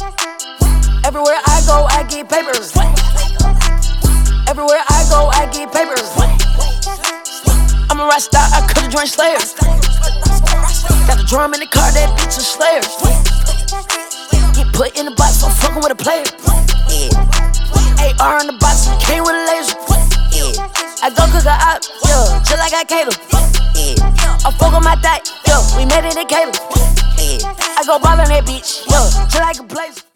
Everywhere I go, I get paper. Everywhere I go, I get paper. I'm a rock star, I could've joined Slayer. Got the drum in the car, that bitch a Slayer. Get put in the box, I'm fucking with a player. Yeah. AR in the box, and came with a laser. Yeah. I go cook a op, yeah, just like I cater. Yeah. I fuck on my thigh, yeah, we made it in Caleb. Yeah. I go ball on that bitch, yeah, just like a place.